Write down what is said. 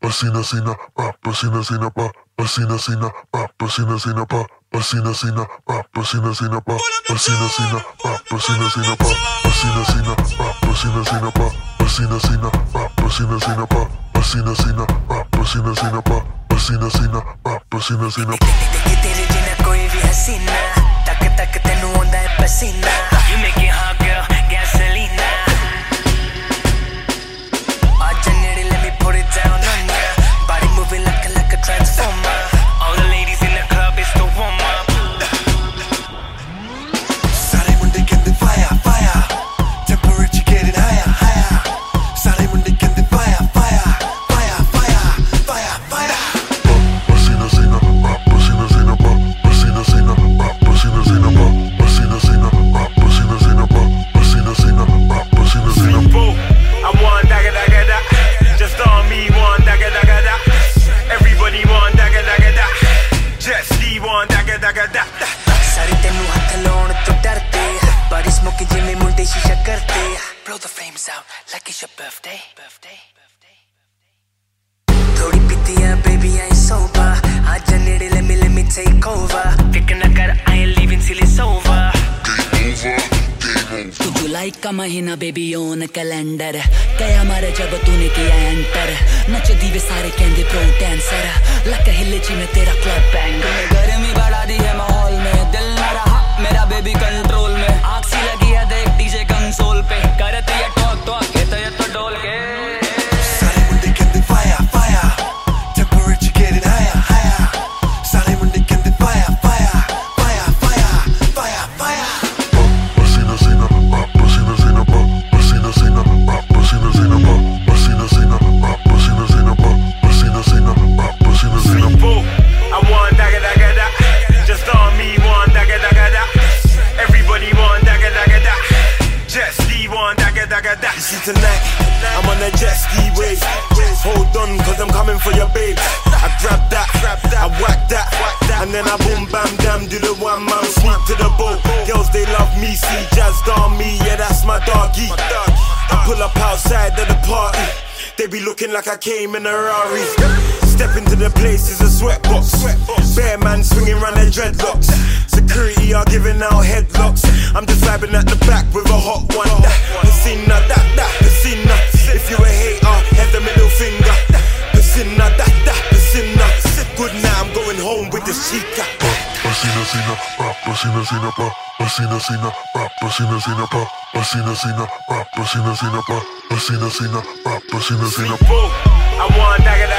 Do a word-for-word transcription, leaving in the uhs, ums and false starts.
Pasina sina pa, pasina sina pa, pasina sina pa, pasina sina pa, pasina sina pa, pasina sina pa, pasina sina pa, pasina sina pa, pasina sina pa, pasina sina pa, pasina sina pa, pasina sina pa, pasina sina pa, pasina sina pa, pasina sina pa, pasina sina pa. तेरे जिन्ना कोई भी हसीना तक तक तेनू आंदा है पसीना You make it hot girl, gasolina आज नेड़े let me put it down on ya Body moving like a like a transformer All the ladies in the club it's the warm up सारे मुंडे कहते fire fire Temperature getting higher higher सारे मुंडे कहते fire fire fire fire fire fire Pasina sina pa, pasina sina pa, pasina sina pa, pasina sina pa, pasina sina pa, pasina sina pa, pasina sina pa, pasina sina pa. I want dagga dagga da. Just on me want dagga dagga da. Everybody want dagga dagga da. Just me want dagga dagga da. सारे तेनू हाथ लाउण तो डरते Body smoking जिमें मुंडे शीशा करते Blow the flames out like it's your birthday birthday थोड़ी पीतियां baby I ain't sober आजा नेड़े let me let me take over फिक्र ना कर I ain't leaving till it's over तू जुलाई का महीना बेबी ऑन कैलेंडर कया मारे जब तूने किया एंटर नचदी वे सारे कहंदे प्रो डांसर लक हिले जी में तेरा क्लब बैंगर गर्मी बढ़ा दी है माहौल में दिल ना रहा मेरा बेबी कंट्रोल में आग सी लगी है देख डीजे कंसोल पे करती है टॉक टॉक कहते ये तो डोल के सारे मुंडे कहते fire fire Temperature getting higher higher सारे मुंडे कहते fire fire fire fire fire fire Pasina sina pa, pasina sina pa, pasina sina pa, pasina sina pa, pasina sina pa, pasina sina pa, pasina sina pa, pasina sina pa. Boo, I want dagga dagga da. Just on me want dagga dagga da. Everybody want dagga dagga da. Just me want dagga dagga da. You see tonight, I'm on a jet ski wave. Hold on, cause I'm coming for your babe. I grab that, I whack that, and then I boom bam damn do the one man sneak to the boat. Girls they love me, see jazzed on me, yeah that's my doggy. I pull up outside of the party, they be looking like I came in a Rari. Step into the place, it's a sweatbox. Bear man swinging round their dreadlocks. Security are giving out headlocks. I'm just vibing at the back with a hot one. Piscina, that, that, piscina. If you a hater, head the middle finger. Piscina, that, that, piscina. Good night, I'm going home with this chica. Pasina sina pa, pasina sina pa, pasina sina pa, pasina sina pa, pasina sina pa, pasina sina pa, pasina sina pa, pasina sina pa. Boo, I want dagga